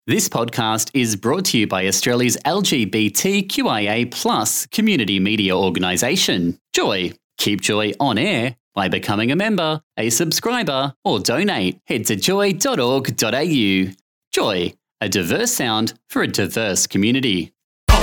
This podcast is brought to you by Australia's LGBTQIA+ community media organisation, Joy. Keep Joy on air by becoming a member, a subscriber, or donate. Head to joy.org.au. Joy, a diverse sound for a diverse community.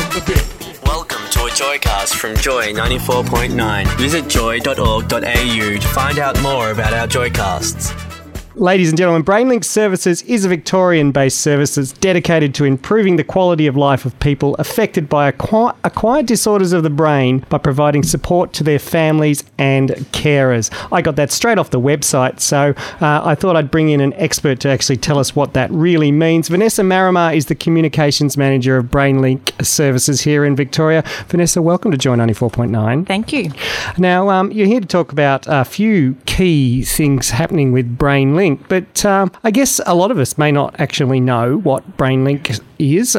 Welcome to a Joycast from Joy 94.9. Visit joy.org.au to find out more about our Joycasts. Ladies and gentlemen, BrainLink Services is a Victorian-based service that's dedicated to improving the quality of life of people affected by acquired disorders of the brain by providing support to their families and carers. I got that straight off the website, so I thought I'd bring in an expert to actually tell us what that really means. Vanessa Marimar is the Communications Manager of BrainLink Services here in Victoria. Vanessa, welcome to Joy 94.9. Thank you. Now, you're here to talk about a few key things happening with BrainLink. But I guess a lot of us may not actually know what BrainLink is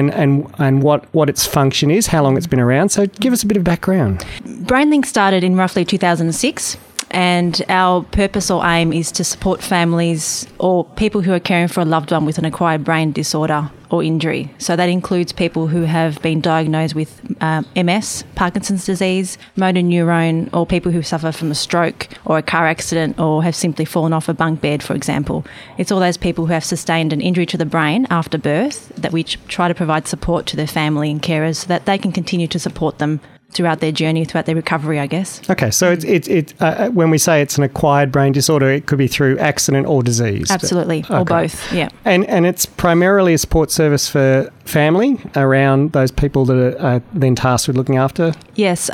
and what its function is, how long it's been around. So give us a bit of background. BrainLink started in roughly 2006. And our purpose or aim is to support families or people who are caring for a loved one with an acquired brain disorder or injury. So that includes people who have been diagnosed with MS, Parkinson's disease, motor neurone, or people who suffer from a stroke or a car accident or have simply fallen off a bunk bed, for example. It's all those people who have sustained an injury to the brain after birth that we try to provide support to their family and carers so that they can continue to support them throughout their journey, throughout their recovery, I guess. Okay, so it's when we say it's an acquired brain disorder, it could be through accident or disease. Absolutely, or both, yeah. And it's primarily a support service for family around those people that are then tasked with looking after? Yes,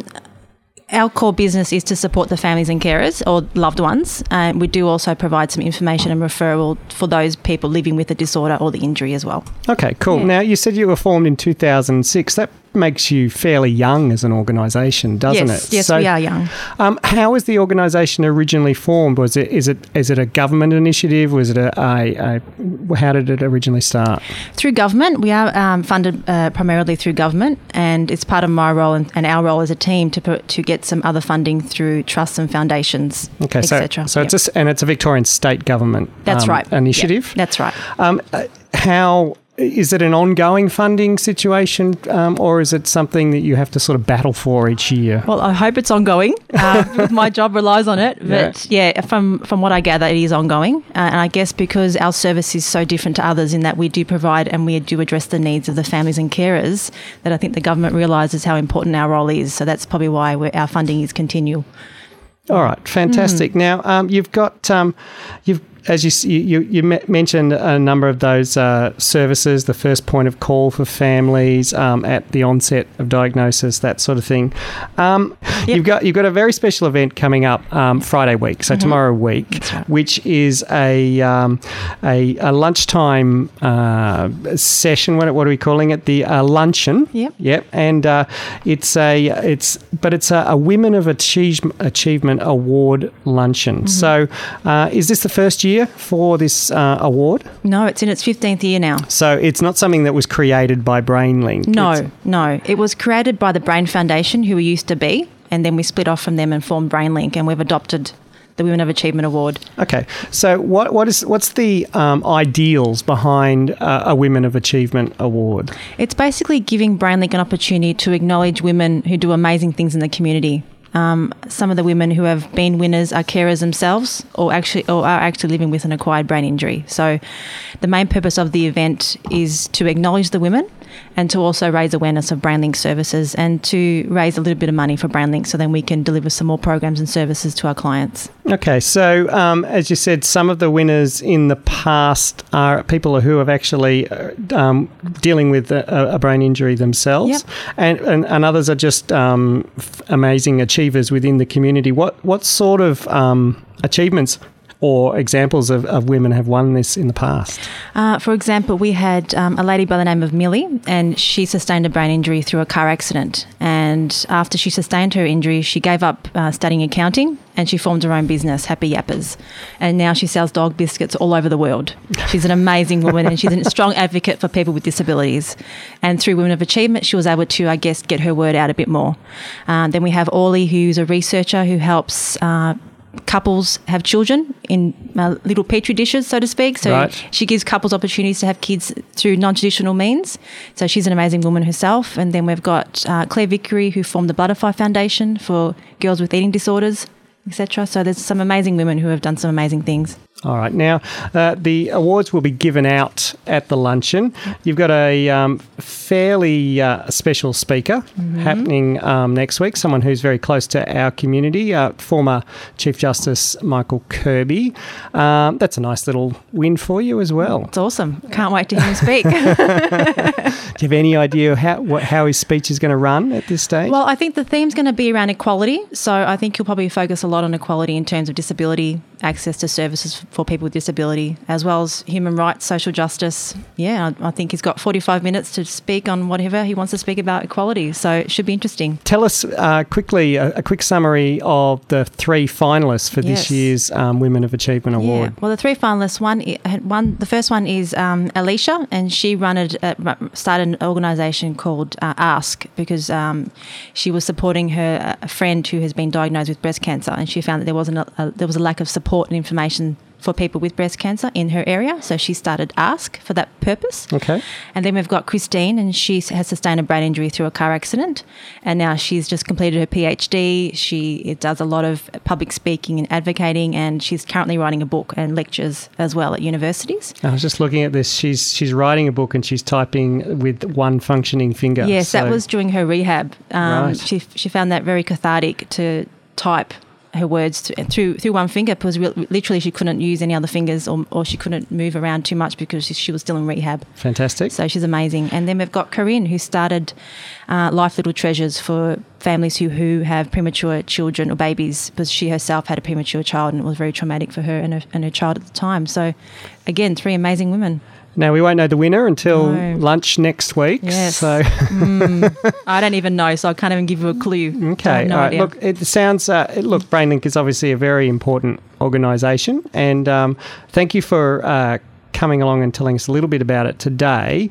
our core business is to support the families and carers or loved ones. We do also provide some information and referral for those people living with the disorder or the injury as well. Okay, cool. Yeah. Now, you said you were formed in 2006. That makes you fairly young as an organisation, doesn't it? Yes, so, we are young. How was the organisation originally formed? Is it a government initiative? Was it how did it originally start? Through government. We are funded primarily through government, and it's part of my role and our role as a team to get some other funding through trusts and foundations, etc. So it's a Victorian state government. That's right. Initiative. Yep, that's right. How is it an ongoing funding situation, or is it something that you have to sort of battle for each year? Well, I hope it's ongoing. My job relies on it. But from what I gather, it is ongoing. And I guess because our service is so different to others in that we do provide and we do address the needs of the families and carers, that I think the government realises how important our role is. So that's probably why our funding is continual. All right, fantastic. Now, you've got as you mentioned a number of those services, the first point of call for families at the onset of diagnosis, that sort of thing. Yep. You've got a very special event coming up Friday week, so tomorrow week, right, which is a lunchtime session. What are we calling it? The luncheon. Yep. And it's a Women of Achievement Award luncheon. So, is this the first year for this award? No, it's in its 15th year now. So it's not something that was created by BrainLink? No. It was created by the Brain Foundation, who we used to be, and then we split off from them and formed BrainLink, and we've adopted the Women of Achievement Award. Okay. So what's the ideals behind a Women of Achievement Award? It's basically giving BrainLink an opportunity to acknowledge women who do amazing things in the community. Some of the women who have been winners are carers themselves or are actually living with an acquired brain injury. So the main purpose of the event is to acknowledge the women and to also raise awareness of BrainLink services and to raise a little bit of money for BrainLink so then we can deliver some more programs and services to our clients. Okay, so as you said, some of the winners in the past are people who have actually dealing with a brain injury themselves, yep, and others are just amazing achievers within the community. What sort of achievements or examples of women have won this in the past? For example, we had a lady by the name of Millie, and she sustained a brain injury through a car accident. And after she sustained her injury, she gave up studying accounting and she formed her own business, Happy Yappers. And now she sells dog biscuits all over the world. She's an amazing woman and she's a strong advocate for people with disabilities. And through Women of Achievement, she was able to, I guess, get her word out a bit more. Then we have Orly, who's a researcher who helps couples have children in little petri dishes, so to speak. So Right. she gives couples opportunities to have kids through non-traditional means. So she's an amazing woman herself. And then we've got Claire Vickery, who formed the Butterfly Foundation for girls with eating disorders, etc. So there's some amazing women who have done some amazing things. All right. Now, the awards will be given out at the luncheon. You've got a fairly special speaker happening next week, someone who's very close to our community, former Chief Justice Michael Kirby. That's a nice little win for you as well. It's awesome. Can't wait to hear him speak. Do you have any idea how his speech is going to run at this stage? Well, I think the theme's going to be around equality. So I think he'll probably focus a lot on equality in terms of disability, access to services for people with disability, as well as human rights, social justice. Yeah, I think he's got 45 minutes to speak on whatever he wants to speak about equality. So it should be interesting. Tell us quickly a quick summary of the 3 finalists for this Yes. year's Women of Achievement Award. Yeah. Well, the 3 finalists, the first one is Alicia, and she started an organisation called Ask because she was supporting a friend who has been diagnosed with breast cancer, and she found that there was a lack of support and information for people with breast cancer in her area. So she started Ask for that purpose. Okay. And then we've got Christine, and she has sustained a brain injury through a car accident. And now she's just completed her PhD. She does a lot of public speaking and advocating, and she's currently writing a book and lectures as well at universities. I was just looking at this. She's writing a book and she's typing with one functioning finger. Yes, that was during her rehab. Right. She found that very cathartic to type her words through one finger, because literally she couldn't use any other fingers, or she couldn't move around too much because she was still in rehab. Fantastic. So she's amazing. And then we've got Corinne, who started Life Little Treasures for families who have premature children or babies, because she herself had a premature child and it was very traumatic for her and her child at the time. So again, 3 amazing women. Now, we won't know the winner until No. lunch next week. Yes. So, I don't even know, so I can't even give you a clue. I okay. have no All right. idea. Look, it sounds, BrainLink is obviously a very important organisation. And thank you for coming along and telling us a little bit about it today.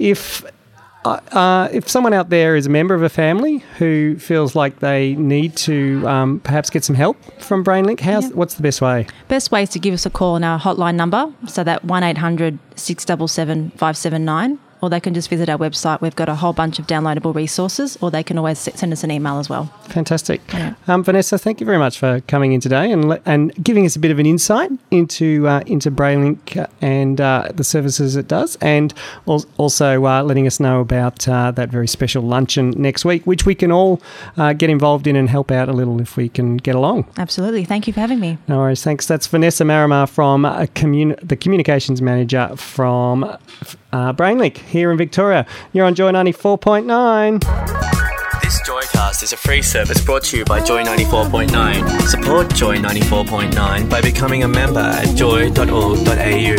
If someone out there is a member of a family who feels like they need to perhaps get some help from BrainLink, what's the best way? Best way is to give us a call on our hotline number, so that 1800 677 579, or they can just visit our website. We've got a whole bunch of downloadable resources, or they can always send us an email as well. Fantastic. Yeah. Vanessa, thank you very much for coming in today and giving us a bit of an insight into BrainLink and the services it does, and also letting us know about that very special luncheon next week, which we can all get involved in and help out a little if we can get along. Absolutely. Thank you for having me. No worries. Thanks. That's Vanessa Marimar from the Communications Manager from BrainLink here in Victoria. You're on Joy 94.9. This Joycast is a free service brought to you by Joy 94.9. Support Joy 94.9 by becoming a member at joy.org.au.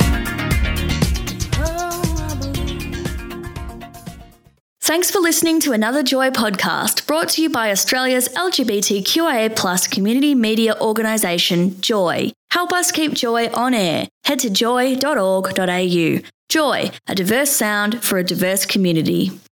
Thanks for listening to another Joy podcast brought to you by Australia's LGBTQIA+ community media organisation, Joy. Help us keep Joy on air. Head to joy.org.au. Joy, a diverse sound for a diverse community.